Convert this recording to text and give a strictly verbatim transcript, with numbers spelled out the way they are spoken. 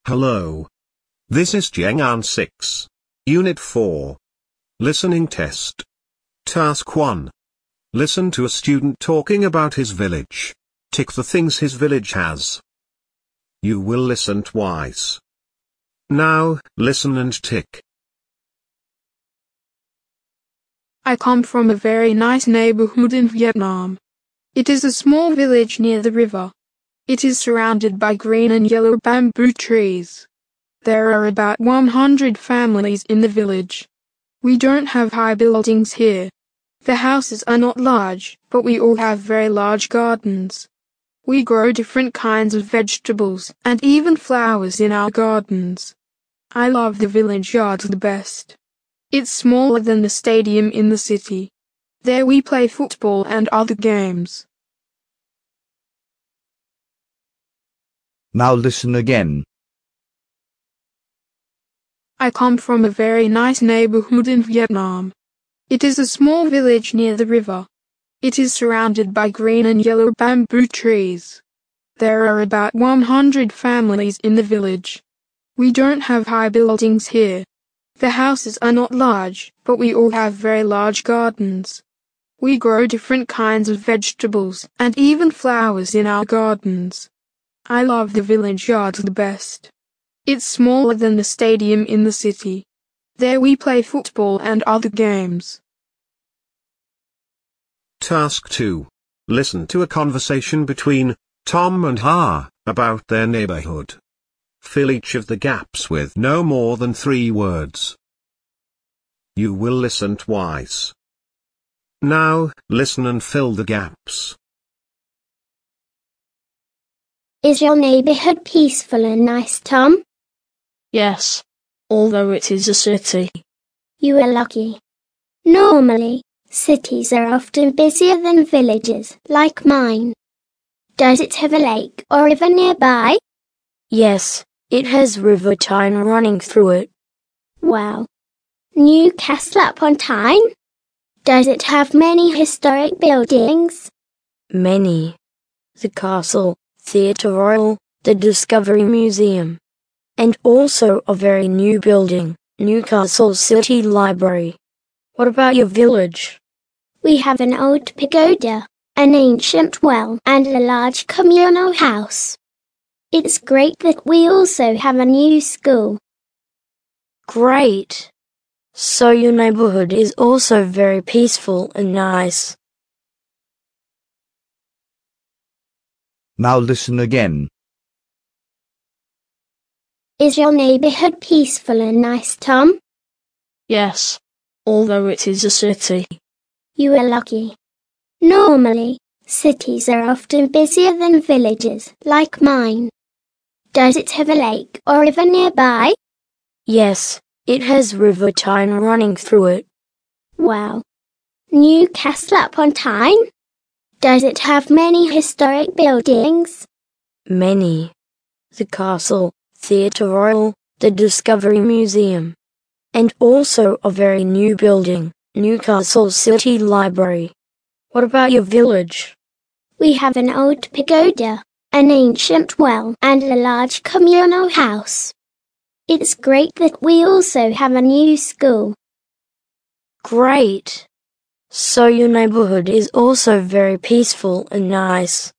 Hello. This is Jiang'an six. Unit four. Listening test. Task one. Listen to a student talking about his village. Tick the things his village has. You will listen twice. Now, listen and tick. I come from a very nice neighborhood in Vietnam. It is a small village near the river. It is surrounded by green and yellow bamboo trees. There are about one hundred families in the village. We don't have high buildings here. The houses are not large, but we all have very large gardens. We grow different kinds of vegetables and even flowers in our gardens. I love the village yard the best. It's smaller than the stadium in the city. There we play football and other games. Now listen again. I come from a very nice neighborhood in Vietnam. It is a small village near the river. It is surrounded by green and yellow bamboo trees. There are about one hundred families in the village. We don't have high buildings here. The houses are not large, but we all have very large gardens. We grow different kinds of vegetables and even flowers in our gardens. I love the village yard the best. It's smaller than the stadium in the city. There we play football and other games. Task two. Listen to a conversation between Tom and Ha about their neighborhood. Fill each of the gaps with no more than three words. You will listen twice. Now, listen and fill the gaps. Is your neighborhood peaceful and nice, Tom? Yes, although it is a city. You are lucky. Normally, cities are often busier than villages, like mine. Does it have a lake or river nearby? Yes, it has River Tyne running through it. Wow. Newcastle upon Tyne? Does it have many historic buildings? Many. The castle, Theatre Royal, the Discovery Museum. And also a very new building, Newcastle City Library. What about your village? We have an old pagoda, an ancient well, and a large communal house. It's great that we also have a new school. Great! So your neighborhood is also very peaceful and nice. Now listen again. Is your neighborhood peaceful and nice, Tom? Yes, although it is a city. You are lucky. Normally, cities are often busier than villages, like mine. Does it have a lake or river nearby? Yes, it has River Tyne running through it. Wow. Newcastle upon Tyne? Does it have many historic buildings? Many. The castle, Theatre Royal, the Discovery Museum. And also a very new building, Newcastle City Library. What about your village? We have an old pagoda, an ancient well, and a large communal house. It's great that we also have a new school. Great! So your neighborhood is also very peaceful and nice.